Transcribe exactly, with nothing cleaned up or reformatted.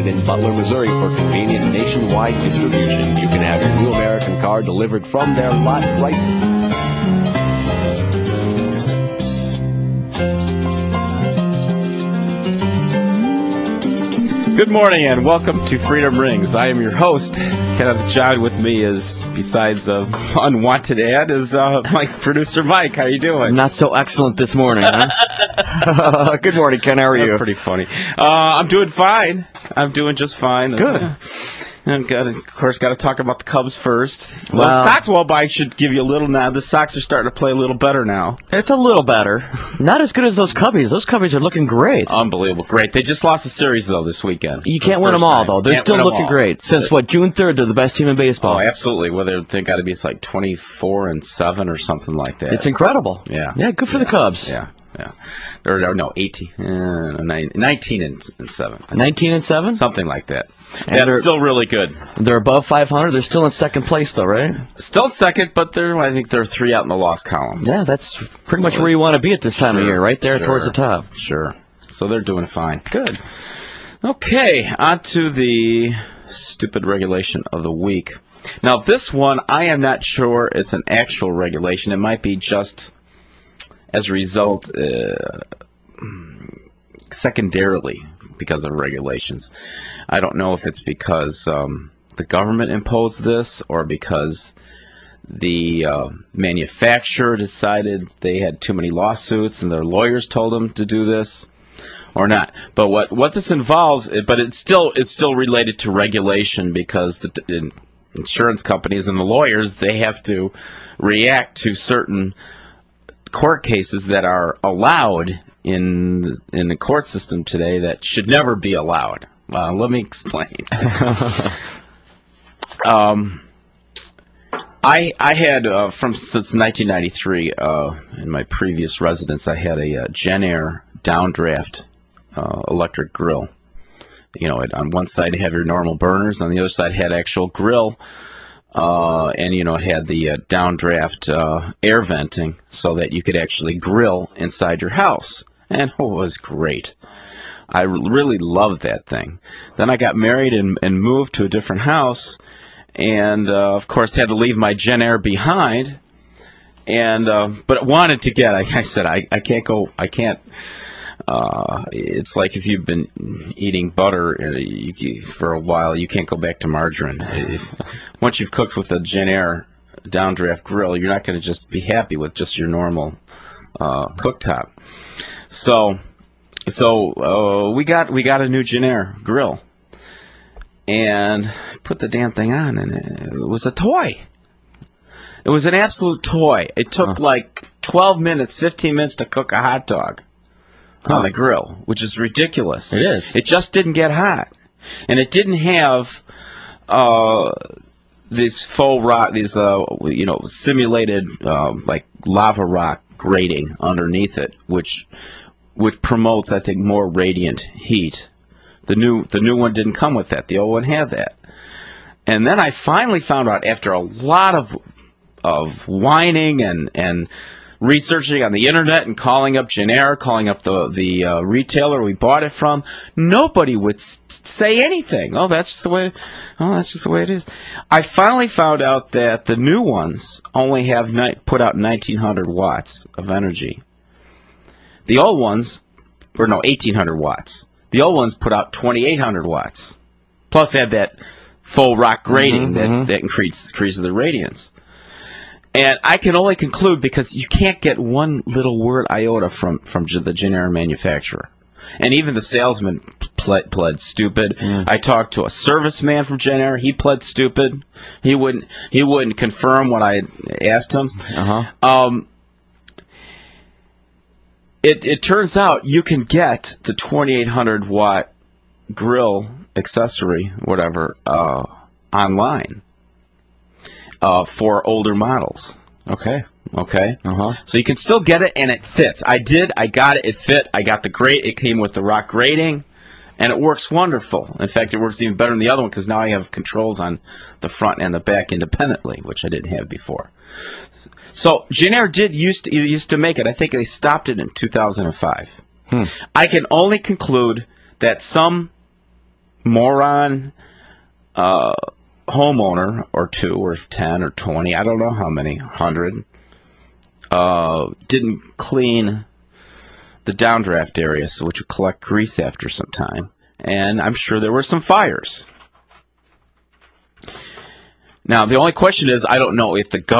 located in Butler, Missouri for convenient nationwide distribution. You can have your new American car delivered from their lot right. Good morning and welcome to Freedom Rings. I am your host. Kenneth John. With me is, besides uh, unwanted ad, is uh, my producer Mike. How you doing? Not so excellent this morning, huh? Good morning, Ken. How are you? That's pretty funny. Uh, I'm doing fine. I'm doing just fine. Good. Uh, and got, of course, got to talk about the Cubs first. Well, Well- Sox, well, I should give you a little now. The Sox are starting to play a little better now. It's a little better. Not as good as those Cubbies. Those Cubbies are looking great. Unbelievable. Great. They just lost the series, though, this weekend. You For the can't win first them all, time. though. They're Can't still win 'em looking all. great. Since, what, June third, they're the best team in baseball. Oh, absolutely. Whether they got to be like twenty-four and seven or something like that. It's incredible. Yeah. Yeah, good for the Cubs. Yeah, yeah. Or, no, no, eighteen, uh, nine, nineteen and, and seven. nineteen and seven? Something like that. And That's they're- still really good. They're above five hundred. They're still in second place, though, right? Still second, but they're, I think they're three out in the loss column. Yeah, that's pretty So much where you want to be at this time of Sure, year, right there sure, towards the top. Sure. So they're doing fine. Good. Okay, on to the stupid regulation of the week. Now, this one, I am not sure it's an actual regulation. It might be just as a result, uh, secondarily, because of regulations. I don't know if it's because um, the government imposed this or because the uh, manufacturer decided they had too many lawsuits and their lawyers told them to do this, or not. But what, what this involves, but it's still it's still related to regulation, because the in, insurance companies and the lawyers, they have to react to certain court cases that are allowed in in the court system today that should never be allowed. Uh, let me explain. um, I I had uh, from since nineteen ninety-three uh, in my previous residence, I had a uh, Genair downdraft uh, electric grill. You know, it, on one side you have your normal burners, on the other side had actual grill. Uh, and, you know, it had the uh, downdraft uh, air venting so that you could actually grill inside your house. And oh, it was great. I really loved that thing. Then I got married and, and moved to a different house, and, uh, of course, had to leave my Genair behind. And uh, but wanted to get, like I said, I, I can't go, I can't. Uh, it's like if you've been eating butter uh, you, you, for a while, you can't go back to margarine. If, once you've cooked with a Genair downdraft grill, you're not going to just be happy with just your normal uh, cooktop. So, so uh, we got we got a new Genair grill, and put the damn thing on, and it was a toy. It was an absolute toy. It took Huh. like twelve minutes, fifteen minutes to cook a hot dog Huh. on the grill, which is ridiculous. It is. It just didn't get hot, and it didn't have uh, these faux rock, these uh, you know, simulated uh, like lava rock grating underneath it, which which promotes, I think, more radiant heat. The new the new one didn't come with that. The old one had that. And then I finally found out, after a lot of of whining and and researching on the internet and calling up Genair, calling up the the uh, retailer we bought it from, nobody would s- say anything. Oh, that's just the way. Oh, that's just the way it is. I finally found out that the new ones only have ni- put out nineteen hundred watts of energy. The old ones, or no, eighteen hundred watts. The old ones put out twenty-eight hundred watts. Plus, they had that faux rock grating Mhm, that mhm. that increases increases the radiance. And I can only conclude, because you can't get one little word iota from, from the Genair manufacturer. And even the salesman pled, pled stupid. Mm. I talked to a serviceman from Genair. He pled stupid. He wouldn't he wouldn't confirm what I asked him. Uh-huh. Um, it, it turns out you can get the twenty-eight hundred watt grill accessory, whatever, uh, online. Uh, for older models. Okay. Okay? Uh-huh. So you can still get it, and it fits. I did. I got it. It fit. I got the grate. It came with the rock grating, and it works wonderful. In fact, it works even better than the other one, because now I have controls on the front and the back independently, which I didn't have before. So Genair did used to, used to make it. I think they stopped it in two thousand five. Hmm. I can only conclude that some moron uh, homeowner or two or ten or twenty, I don't know how many, hundred, uh, didn't clean the downdraft area, so which would collect grease after some time. And I'm sure there were some fires. Now, the only question is, I don't know if the